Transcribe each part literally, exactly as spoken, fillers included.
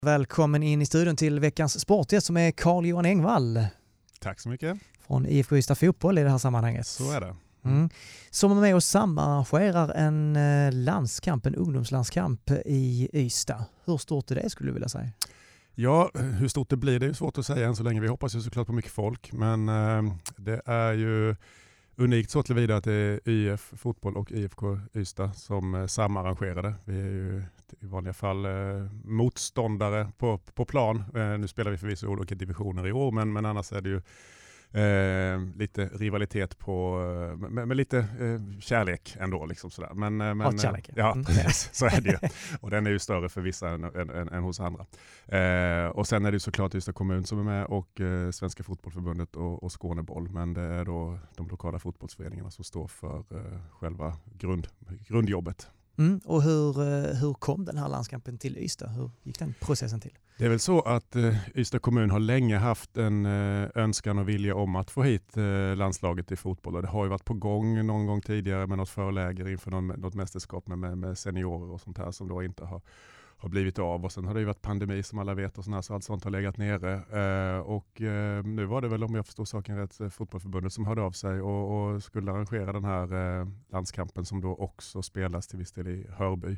Välkommen in i studion till veckans sportgäst som är Carl-Johan Engvall. Tack så mycket. Från I F K Ystad Fotboll i det här sammanhanget. Så är det. Mm. Som är med och samarrangerar en eh, landskamp, en ungdomslandskamp i Ystad. Hur stort är det skulle du vilja säga? Ja, hur stort det blir det är svårt att säga än så länge. Vi hoppas ju såklart på mycket folk, men eh, det är ju unikt så tillvida att det är Y F Fotboll och I F K Ystad som eh, samarrangerade. Vi är ju i vanliga fall eh, motståndare på, på plan. Eh, nu spelar vi förvisso olika divisioner i år, men, men annars är det ju Eh, lite rivalitet på med, med lite eh, kärlek ändå liksom sådär. Men, men Hatkärlek. Ja, Mm. precis, så är det ju. Och den är ju större för vissa än, än, än, än hos andra. Eh, och sen är det ju såklart Ystad kommun som är med och eh, Svenska fotbollförbundet och, och Skåneboll. Men det är då de lokala fotbollsföreningarna som står för eh, själva grund, grundjobbet. Mm. Och hur, hur kom den här landskampen till Ystad? Hur gick den processen till? Det är väl så att eh, Ystad kommun har länge haft en eh, önskan och vilja om att få hit eh, landslaget i fotboll. Och det har ju varit på gång någon gång tidigare med något förläger inför någon, något mästerskap med, med, med seniorer och sånt här som då inte har, har blivit av. Och sen har det ju varit pandemi som alla vet och sånt här, så allt sånt har legat nere. Eh, och eh, nu var det väl, om jag förstår saken rätt, fotbollförbundet som hörde av sig och, och skulle arrangera den här eh, landskampen som då också spelas till viss del i Hörby.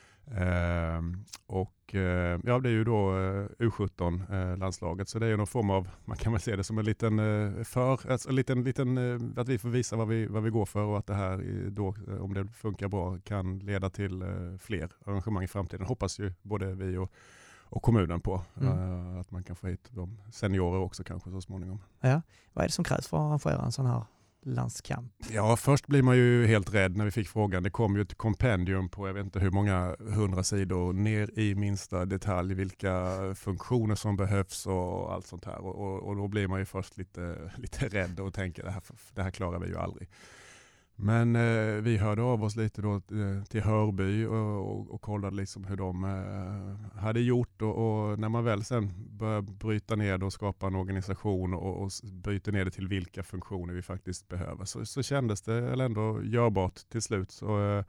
Eh, och eh, ja, det är ju då eh, U sjutton-landslaget, så det är ju någon form av, man kan väl se det som en liten eh, för, alltså en liten, liten eh, att vi får visa vad vi, vad vi går för och att det här då, om det funkar bra, kan leda till eh, fler arrangemang i framtiden. Hoppas ju både vi och, och kommunen på mm. eh, att man kan få hit de seniorer också kanske så småningom. Ja. Vad är det som krävs för att arrangera en sån här landskamp? Ja, först blir man ju helt rädd när vi fick frågan. Det kom ju ett kompendium på jag vet inte hur många hundra sidor ner i minsta detalj vilka funktioner som behövs och allt sånt här. Och, och, och då blir man ju först lite, lite rädd och tänker det här, det här klarar vi ju aldrig. Men eh, vi hörde av oss lite då eh, till Hörby och, och, och kollade liksom hur de eh, hade gjort. Och, och när man väl sen börjar bryta ner det och skapa en organisation och, och bryta ner det till vilka funktioner vi faktiskt behöver, så, så kändes det ändå görbart till slut. Så, eh,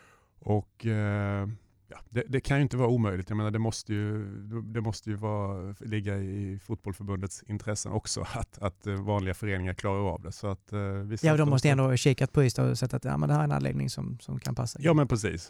och eh, ja, det, det kan ju inte vara omöjligt. Jag menar, det måste ju, det måste ju vara, ligga i fotbollförbundets intressen också att, att vanliga föreningar klarar av det. Så att, eh, vi ja, de måste ändå kikat på Ystad och sett att ja, men det här är en anläggning som, som kan passa. Ja, men precis.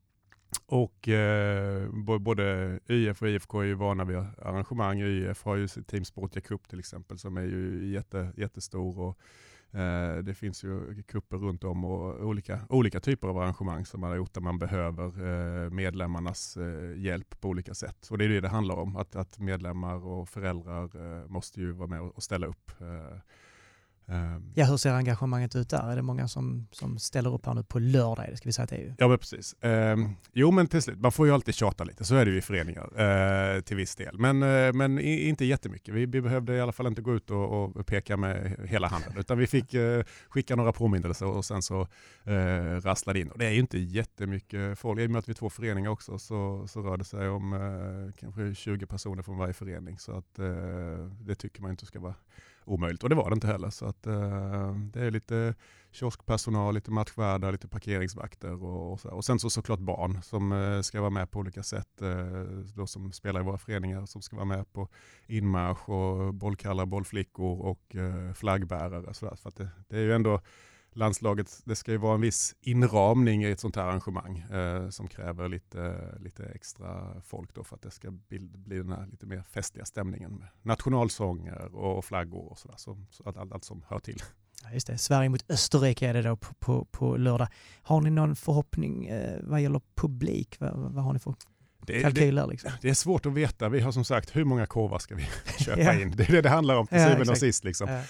Och eh, både Y F och I F K är ju vana vid arrangemang. Y F har ju Team Sportia Cup till exempel som är ju jätte, jättestor och Eh, det finns ju kupper runt om och olika, olika typer av arrangemang som man har gjort där man behöver eh, medlemmarnas eh, hjälp på olika sätt. Och det är det det handlar om, att, att medlemmar och föräldrar eh, måste ju vara med och ställa upp. Eh, eh. Ja, hur ser engagemanget ut där? Är det många som, som ställer upp här nu på lördag? Det ska vi säga att det är ju. Ja, men precis. Eh, jo, men till slut, man får ju alltid tjata lite, så är det ju i föreningar eh, till viss del. Men, eh, men i, inte jättemycket. Vi, vi behövde i alla fall inte gå ut och, och peka med hela handen, utan vi fick eh, skicka några påminnelser och sen så eh, rasslade in. Och det är ju inte jättemycket folk. I och med att vi är två föreningar också så, så rör det sig om eh, kanske tjugo personer från varje förening. Så att eh, det tycker man inte ska vara omöjligt. Och det var det inte heller. Så att, uh, det är lite kioskpersonal, lite matchvärdar, lite parkeringsvakter och, och, så. Och sen så såklart barn som uh, ska vara med på olika sätt. Uh, då som spelar i våra föreningar som ska vara med på inmarsch och bollkallar, bollflickor och uh, flaggbärare. Så, så att det, det är ju ändå landslaget, det ska ju vara en viss inramning i ett sånt här arrangemang eh, som kräver lite, lite extra folk då för att det ska bli, bli den här lite mer festliga stämningen med nationalsånger och flaggor och sådär, så, så att allt, allt som hör till. Ja, just det. Sverige mot Österrike är det då på, på, på lördag. Har ni någon förhoppning eh, vad gäller publik? Vad, vad har ni för det, kalkyler? Liksom? Det, det är svårt att veta. Vi har som sagt, hur många korvar ska vi köpa ja. in? Det är det det handlar om till ja, syvende och sist liksom. Ja.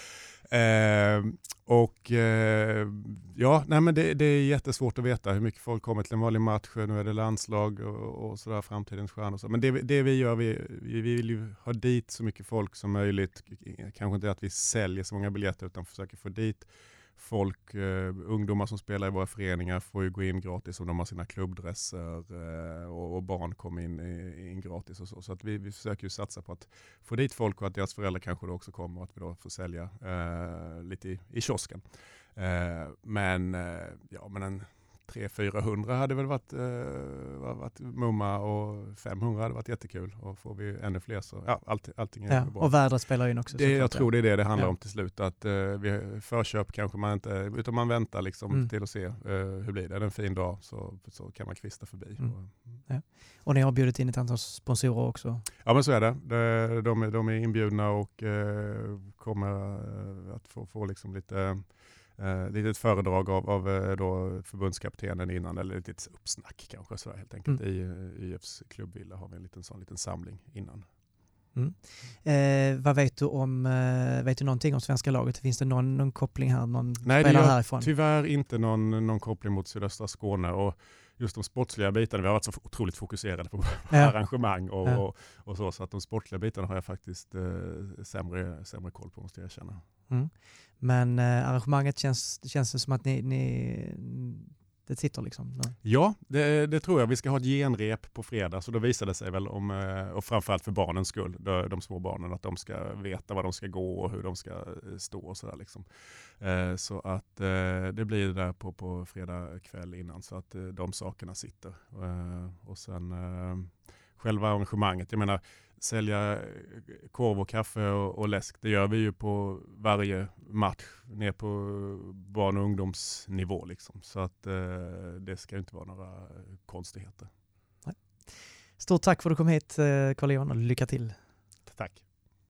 Eh, och eh, ja, nej men det, det är jättesvårt att veta hur mycket folk kommer till en vanlig match. Nu är det landslag och, och sådär, framtidens stjärnor. Så. Men det, det vi gör, vi, vi vill ju ha dit så mycket folk som möjligt. Kanske inte att vi säljer så många biljetter utan försöker få dit folk, eh, ungdomar som spelar i våra föreningar får ju gå in gratis om de har sina klubbdresser eh, och, och barn kommer in, in gratis och så. Så att vi, vi försöker ju satsa på att få dit folk och att deras föräldrar kanske då också kommer och att vi då får sälja eh, lite i, i kiosken. Eh, men, eh, ja, men en tre fyrahundra hade väl varit, eh, varit mumma och femhundra hade varit jättekul. Och får vi ännu fler så, ja, allt, allting är ja, bra. Och vädret spelar in också. Det, jag klart, tror det är det det handlar ja. om till slut. Att eh, vi förköp kanske man inte, utan man väntar liksom Mm. till att se eh, hur blir det. Är det en fin dag så, så kan man kvista förbi. Mm. Och, Ja. Och ni har bjudit in ett antal sponsorer också. ja men så är det. De, de, är, de är inbjudna och eh, kommer eh, att få, få liksom lite eh, litet föredrag av, av eh, då förbundskaptenen innan, eller ett litet uppsnack kanske så helt enkelt. Mm. I eh, Y F:s klubbvilla har vi en liten sån liten samling innan. Mm. Eh, vad vet du om, eh, vet du någonting om svenska laget? Finns det någon, någon koppling här, någon Nej, det spelare gör härifrån? tyvärr inte någon, någon koppling mot sydöstra Skåne, och just de sportsliga bitarna, vi har varit så otroligt fokuserade på Ja. arrangemang och, Ja. och, och så, så att de sportsliga bitarna har jag faktiskt eh, sämre, sämre koll på, måste jag erkänna. Mm. Men eh, arrangemanget känns, det känns det som att ni, ni det sitter liksom. No. Ja, det, det tror jag. Vi ska ha ett genrep på fredag, så då visar det sig väl om, och framförallt för barnens skull, de, de små barnen, att de ska veta var de ska gå och hur de ska stå och sådär liksom. Eh, så att eh, det blir det där på, på fredag kväll innan, så att eh, de sakerna sitter. Eh, och sen eh, själva arrangemanget, jag menar, sälja korv och kaffe och, och läsk, det gör vi ju på varje match ner på barn- och ungdomsnivå liksom. Så att eh, det ska inte vara några konstigheter. Nej. Stort tack för att du kom hit, Carl-Johan, och lycka till. Tack.